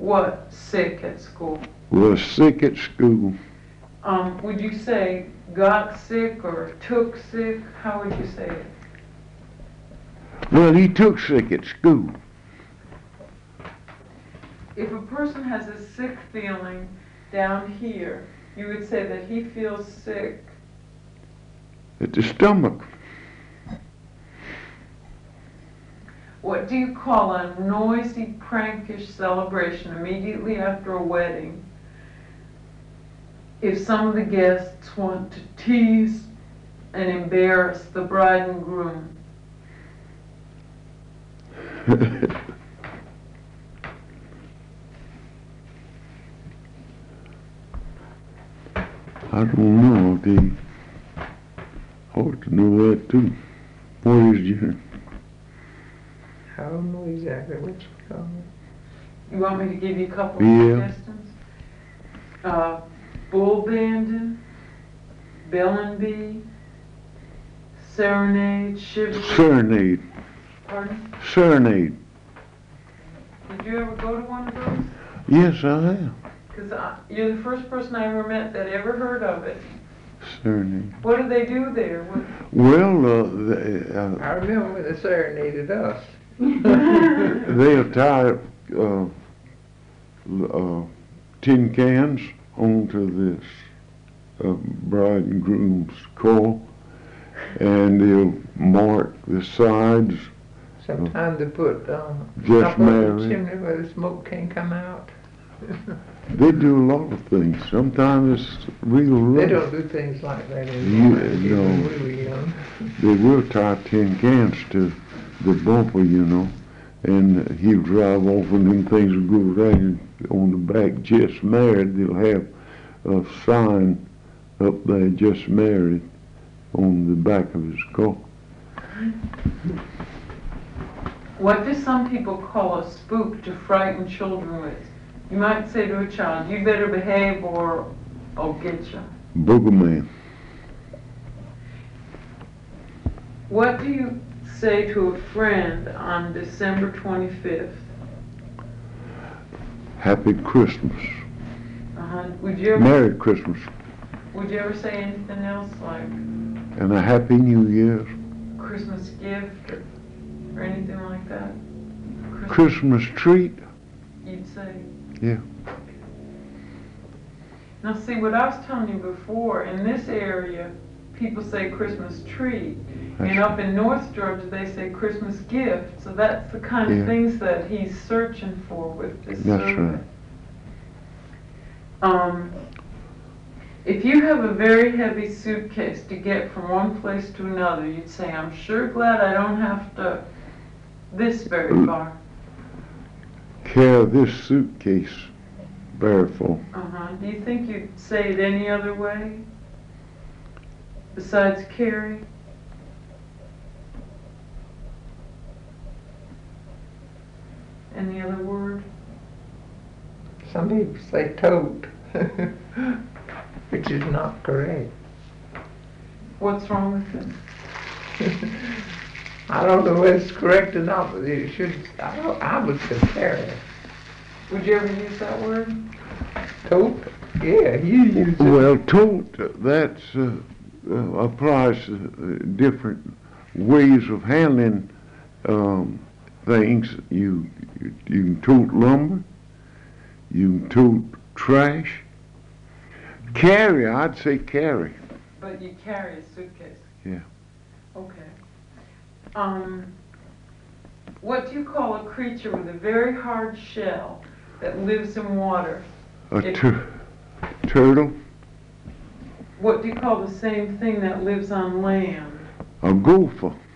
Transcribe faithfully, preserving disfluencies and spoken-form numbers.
what, sick at school? Was sick at school. Um, would you say got sick or took sick? How would you say it? Well, he took sick at school. If a person has a sick feeling down here, you would say that he feels sick At the stomach. What do you call a noisy, prankish celebration immediately after a wedding if some of the guests want to tease and embarrass the bride and groom? I don't know. They ought to know that too. What is your... I don't know exactly what you call it. You want me to give you a couple Yeah. of suggestions? Uh, bull banding, bellin' bee, serenade, chivalry. Serenade. Pardon? Serenade. Did you ever go to one of those? Yes, I have. Because you're the first person I ever met that ever heard of it. Serenade. What do they do there? What? Well, uh, they, uh, I remember when they serenaded us. they'll tie uh, uh, tin cans onto this uh, bride and groom's car, and they'll mark the sides. Sometimes they put um, Just up on the married. chimney where the smoke can't come out. They do a lot of things. Sometimes it's real They rough. don't do things like that anymore. Yeah, Even no. when we were young. They will tie tin cans to the bumper, you know, and he'll drive off and them things will go right on the back, just married. They'll have a sign up there, just married, on the back of his car. What do some people call a spook to frighten children with? You might say to a child, you better behave or I'll get you. Boogerman. What do you say to a friend on December twenty-fifth? Happy Christmas. Uh-huh. Would you ever, Merry Christmas. would you ever say anything else like And a Happy New Year. Christmas gift or, or anything like that? Christmas treat. You'd say. Yeah. Now see, what I was telling you before, in this area, people say Christmas tree. That's And up in North Georgia, they say Christmas gift. So that's the kind Yeah. of things that he's searching for with this That's survey. right. Um, if you have a very heavy suitcase to get from one place to another, you'd say, I'm sure glad I don't have to this very far. Carry this suitcase barefoot. Uh-huh. Do you think you'd say it any other way besides carry? Any other word? Some people say tote, which is not correct. What's wrong with it? I don't know whether it's correct or not, but it should, I, don't, I would say carry. Would you ever use that word? Tote? Yeah, you use it. Well, tote, that's uh, uh, applies to uh, different ways of handling um, things. You, you you can tote lumber. You can tote trash. Carry, I'd say carry. But you carry a suitcase. Yeah. Okay. Um, what do you call a creature with a very hard shell that lives in water? A It- tur- turtle, What do you call the same thing that lives on land? a gopher.